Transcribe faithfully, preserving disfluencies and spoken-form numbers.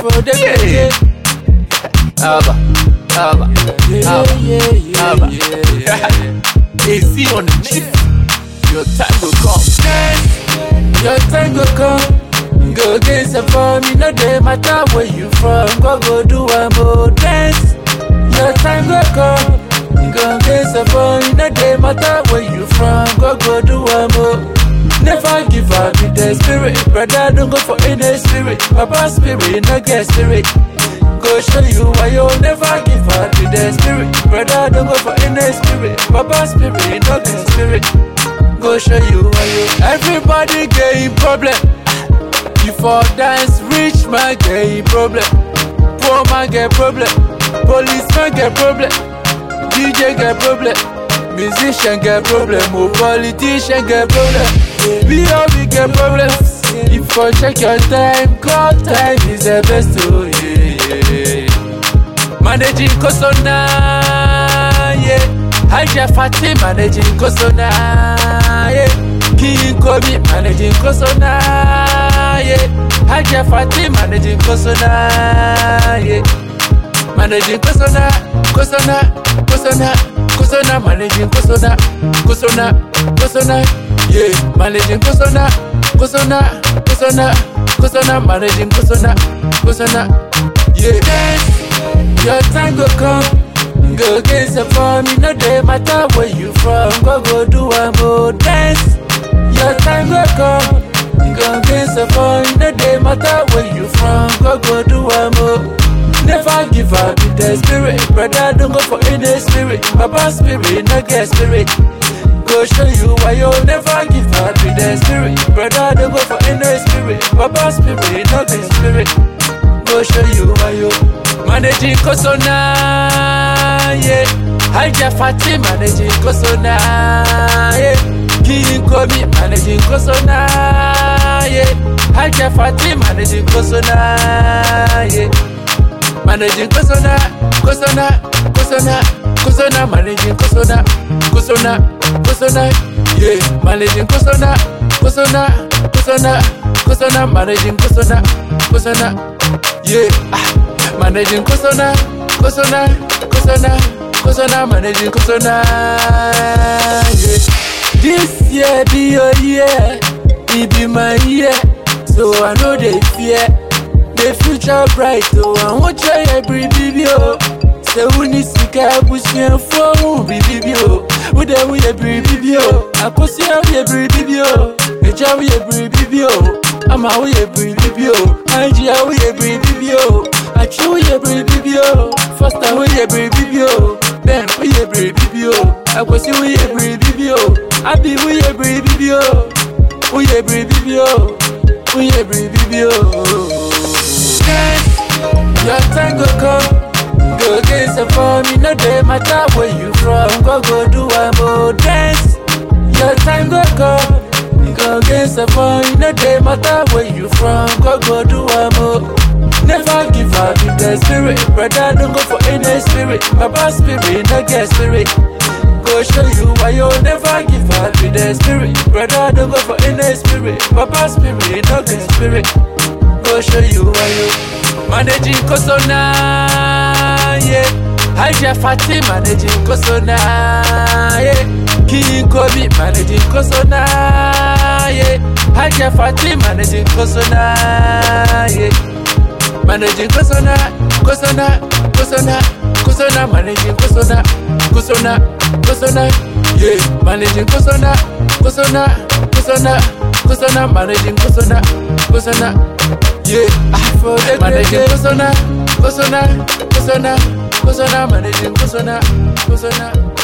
for the yeah. Abba, Abba, Abba, Abba. Is he on the mix? Your time will come. Your time will come. Go against the form, you know they matter where you from. Go go do one more dance. Your time will come. Go against the form, you know they matter where you from. Go go do one more. Never give up with the spirit, brother. Don't go for any spirit. Papa spirit, no get spirit. Go show you why you'll never give up with the spirit, brother. Don't go for any spirit. Papa spirit, no get spirit. Go show you why you. Everybody get problem. You for dance, rich man get problem. Poor man get problem. Policeman get problem. D J get problem. Musician get problem. Oh, politician get problem. We all we get problems. If you check your time, call time is the best. Oh yeah, yeah. Managing Kosona, yeah. Haja Fati managing Kosona, yeah. King Kobi managing Kosona, yeah. Haja Fati managing Kosona, yeah. Managing Kosona, Kosona, Kosona, Kosona, managing Kosona, Kosona, Kosona, yeah. Managing Kosona, Kosona, Kosona, Kosona, managing Kosona, Kosona, yeah. Dance, your time go come. Go against the form, you know they matter where you from. Go go do one more dance. Your time go come. Go against the form, you know they matter where you from. Go go do one more. Never give up with the spirit, brother. Don't go for any spirit. Papa spirit, no get spirit. Go show you why you'll never give up with the spirit, brother. Don't go for any spirit. Papa spirit, no get spirit. Go show you why you managing Kosona, yeah. Haja Fati managing Kosona, yeah. King Kobi managing Kosona, yeah. Haja Fati managing Kosona, yeah. Managing Kosona, Kosona, Kosona, Kosona, managing Kosona, Kosona, Kosona, yeah. Managing Kosona, Kosona, Kosona, Kosona, managing Kosona, Kosona, yeah. Managing Kosona, Kosona, Kosona, Kosona, managing Kosona, yeah. This year be your year, it be my year, so I know they fear. The future bright, oh, I want you every video. Say we need to get push and phone, video. We there we every video. I push you every video. A job every video. I'm out every video. I G we every video. I chew every video. First I we every video. Then we every video. I push you every video. I be we every video. We every video. We every video. Your time go come. Go against the form, you know they matter where you from. Go go do one more dance. Your time go come. Go against the form, you know they matter where you from. Go go do one more. Never give up with the spirit, brother. Don't go for any spirit. Papa spirit, no get spirit. Go show you why you'll never give up with the spirit, brother. Don't go for any spirit. Papa spirit, no get spirit. Go show you why you managing Kosona, yeah. Haja Fati managing Kosona, yeah. King Kobi managing Kosona, yeah. Haja Fati managing Kosona, yeah. Managing Kosona, Kosona, Kosona, Kosona, managing Kosona, Kosona, Kosona, yeah. Managing Kosona, Kosona, Kosona, Kosona, managing Kosona, Kosona. Yeah, I for the managing Kosona, Kosona, Kosona, Kosona, managing Kosona, Kosona.